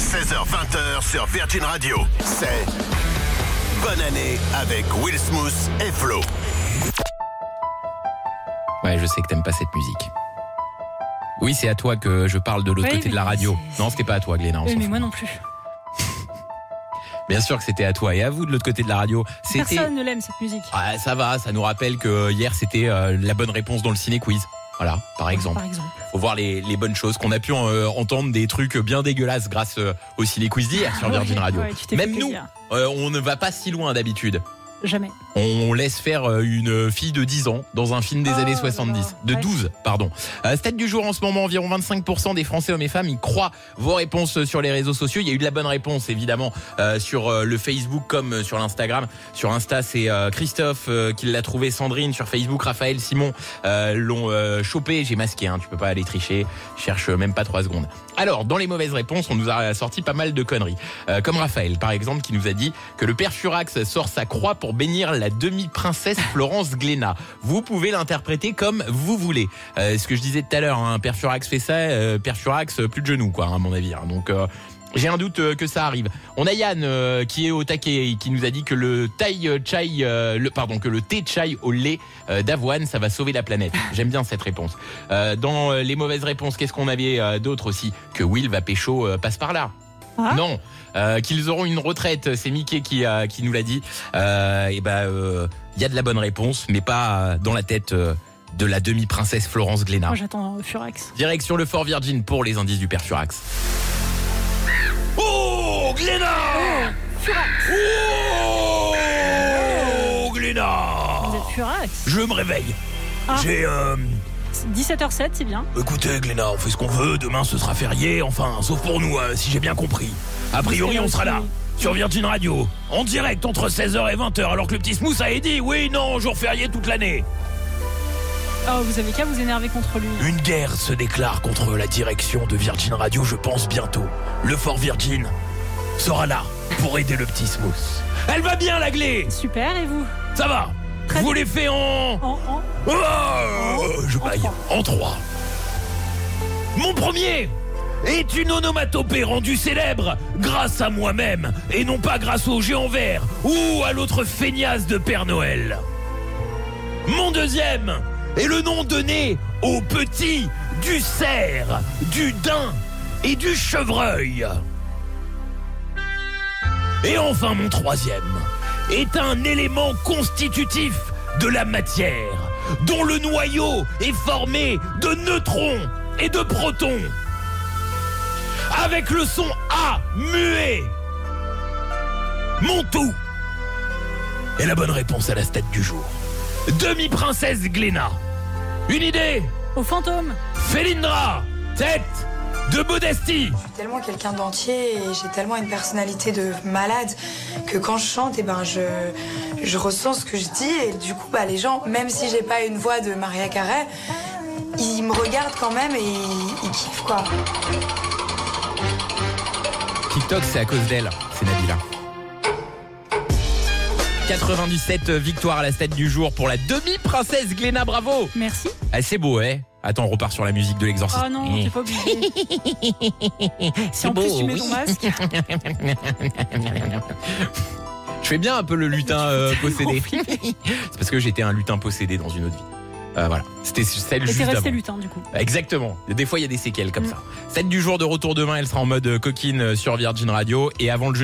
16h-20h sur Virgin Radio. C'est Bonne année avec Will Smith et Flo. Ouais, je sais que t'aimes pas cette musique. Oui, c'est à toi que je parle de l'autre côté de la radio. Non, c'était pas à toi, Gléna. Oui, mais moi non plus. Bien sûr que c'était à toi et à vous de l'autre côté de la radio. Personne ne l'aime cette musique. Ah, ça va, ça nous rappelle que hier c'était la bonne réponse dans le ciné-quiz. Voilà, par exemple. Faut voir les bonnes choses qu'on a pu entendre, des trucs bien dégueulasses grâce au ciné-quiz d'hier sur Virgin Radio. Même nous, on ne va pas si loin d'habitude. Jamais. On laisse faire une fille de 10 ans dans un film des années 70. De 12, pardon. Stat du jour en ce moment, environ 25% des Français hommes et femmes, ils croient vos réponses sur les réseaux sociaux. Il y a eu de la bonne réponse, évidemment, sur le Facebook comme sur l'Instagram. Sur Insta, c'est Christophe qui l'a trouvé, Sandrine. Sur Facebook, Raphaël, Simon l'ont chopé. J'ai masqué, tu peux pas aller tricher. Je cherche même pas 3 secondes. Alors, dans les mauvaises réponses, on nous a sorti pas mal de conneries. Comme Raphaël, par exemple, qui nous a dit que le père Furax sort sa croix pour bénir la demi-princesse Florence Gléna. Vous pouvez l'interpréter comme vous voulez. Ce que je disais tout à l'heure, père Furax fait ça, père Furax plus de genoux, quoi, à mon avis. Donc, j'ai un doute que ça arrive. On a Yann qui est au taquet et qui nous a dit que le thé chai au lait d'avoine, ça va sauver la planète. J'aime bien cette réponse. Dans les mauvaises réponses, qu'est-ce qu'on avait d'autre aussi? Que Will va pécho passe par là. Ah. Non, qu'ils auront une retraite, c'est Mickey qui nous l'a dit. Y a de la bonne réponse, mais pas dans la tête de la demi-princesse Florence Gléna. Moi j'attends Furax. Direction le Fort Virgin pour les indices du père Furax. Oh, Gléna! Furax! Oh, Gléna! Vous êtes Furax? Je me réveille. J'ai 17h07, c'est bien. Écoutez, Gléna, on fait ce qu'on veut. Demain, ce sera férié. Enfin, sauf pour nous, si j'ai bien compris. A priori, on sera là, sur Virgin Radio, en direct entre 16h et 20h, alors que le petit Smooth a dit oui, non, jour férié toute l'année. Oh, vous avez qu'à vous énerver contre lui. Une guerre se déclare contre la direction de Virgin Radio, je pense bientôt. Le Fort Virgin sera là pour aider le petit Smooth. Elle va bien, la Glé? Super, et vous? Ça va. Vous les faites je baille. En 3. Mon premier est une onomatopée rendue célèbre grâce à moi-même et non pas grâce au géant vert ou à l'autre feignasse de Père Noël. Mon deuxième est le nom donné aux petits du cerf, du daim et du chevreuil. Et enfin mon troisième est un élément constitutif de la matière, dont le noyau est formé de neutrons et de protons. Avec le son A muet. Mon tout est la bonne réponse à la stat du jour. Demi-princesse Gléna. Une idée? Au fantôme. Félindra. Tête de modestie. Je suis tellement quelqu'un d'entier et j'ai tellement une personnalité de malade que quand je chante, je ressens ce que je dis et du coup, les gens, même si j'ai pas une voix de Mariah Carey, ils me regardent quand même et ils kiffent, quoi. TikTok, c'est à cause d'elle, c'est Nabila. 97 victoires à la stat du jour pour la demi-princesse Gléna, bravo. Merci. C'est beau, Attends, on repart sur la musique de l'exorcisme. Oh non, t'es pas obligé. Si en plus tu mets ton masque. Je fais bien un peu le lutin possédé. C'est parce que j'étais un lutin possédé dans une autre vie. Voilà, c'était celle juste avant. Et t'es resté avant. lutin du coup. Exactement. Des fois il y a des séquelles comme ça. Celle du jour de retour demain, elle sera en mode coquine sur Virgin Radio. Et avant le jeu